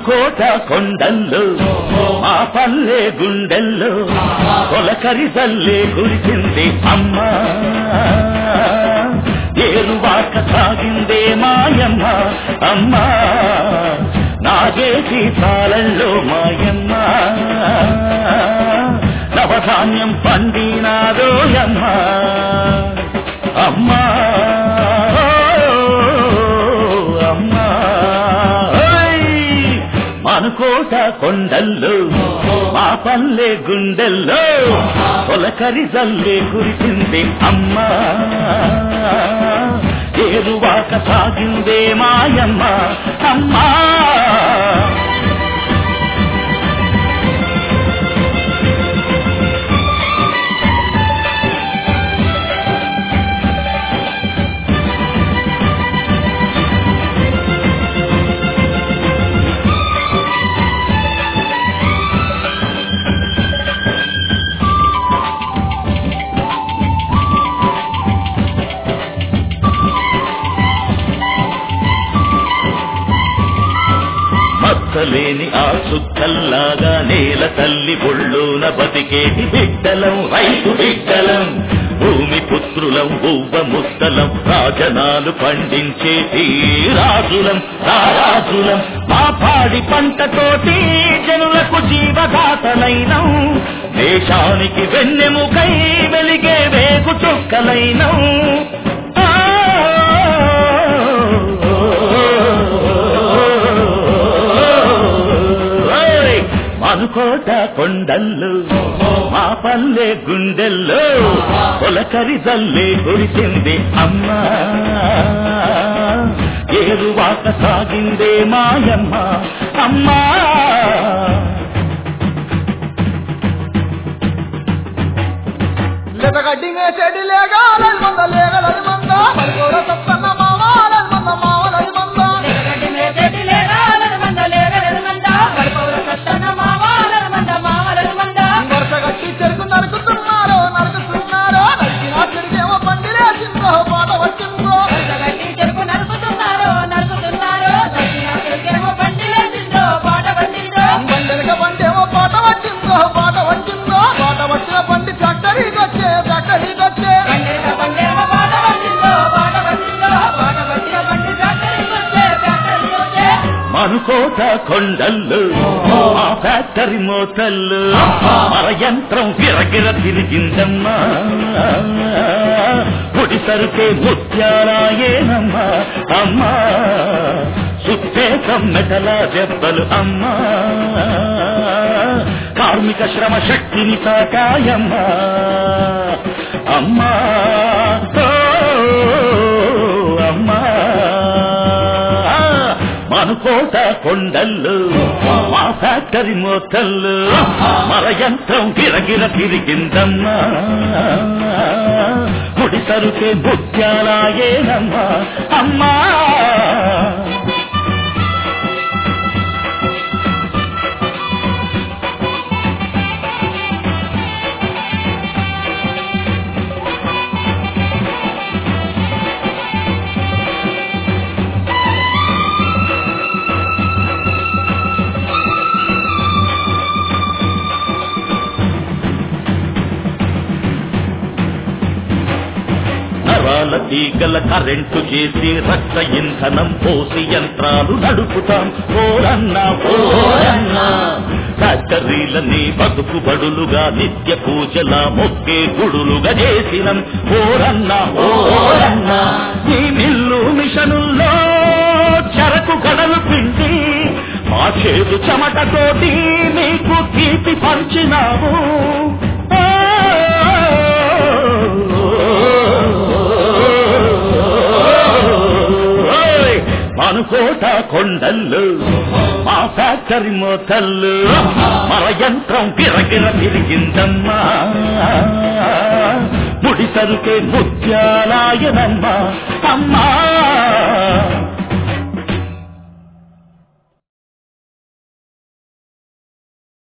మనుకోట కొండల్లో మా పల్లె గుండెల్లో తొలకరి జల్లే కురిసింది అమ్మా ఏరువాక సాగిందే మాయమ్మ అమ్మా నాగేసి పాలల్లో మాయమ్మ నవధాన్యం పండినాదోయమ్మ అమ్మా అమ్మా మనుకోట కొండల్లో మా పల్లె గుండెల్లో తొలకరి జల్లే కురిసింది అమ్మా ఏరువాక సాగిందే మాయమ్మ అమ్మా లేని ఆ చుక్కల్లాగా నేల తల్లి ఒళ్ళోన బతికేటి బిడ్డలం రైతు బిడ్డలం భూమి పుత్రులం బువ్వ ముద్దలం రాజనాలు పండించేటి రాజులం రారాజులం మా పాడి పంటతోటి జనులకు జీవదాతలైనం దేశానికి వెన్నెముకై వెలిగే వేగు చుక్కలైనం మనుకోట కొండల్లో మా పల్లె గుండెల్లో తొలకరి జల్లే కురిసింది అమ్మా ఏరువాక సాగిందే మాయమ్మ అమ్మా గడ్డి మేసేటి లేగాలని మంద లేగలని మంద మరిగోడ సత్తన్న మావాలని మంద మావలని మంద గడ్డి మేసేటి లేగాలని మంద లేగలని మంద మరిగోడ సత్తన్న మావాలని మంద మావలని మంద వరుస గట్టి చెరుకు నరుకుతున్నారో నరుకుతున్నారో నరికినా చెరుకేమో పండిరేసిందో పాట వచ్చిందో వరుస గట్టి చెరుకు నరుకుతున్నారో నరుకుతున్నారో నరికినా చెరుకేమో పండిరేసిందో పాట వచ్చిందో బండెనక బండేమో పాట వచ్చిందో పాట వచ్చిందో పాట వచ్చిన బండి ఫ్యాక్టరీకొచ్చే మనుకోట కొండల్లో ఆ ఫ్యాక్టరీ మోతల్లో మర యంత్రం గిరగిర తిరిగిందమ్మా పొడి సరుకే ముత్యాలయేనమ్మా అమ్మా సుత్తే కమ్మెటల దెబ్బలు అమ్మా కార్మిక శ్రమ శక్తిని తాకాయమ్మా అమ్మా అమ్మా మనుకోట కొండల్లో మా ఫ్యాక్టరీ మోతల్లో మర యంత్రం గిరగిర తిరిగిందమ్మా పొడి సరుకే ముత్యాలయేనమ్మా అమ్మా తీగల కరెంటు చేసి రక్త ఇంధనం పోసి యంత్రాలు నడుపుతాం ఓరన్నా ఓరన్నా ఫ్యాక్టరీలని బతుకు బడులుగా నిత్య పూజల మొక్కే గుడులుగా చేసినం ఓరన్నా ఓరన్నా ఈ మిల్లు మిషనుల్లో చెరకు గడలు పిండి మా చేదు చెమటతోటి నీకు తీపి పంచినాము మనుకోట కొండల్లో మా ఫ్యాక్టరీ మోతల్లో మర యంత్రం గిరగిర తిరిగిందమ్మా ముడి సరుకే ముత్యాలయనమ్మా అమ్మా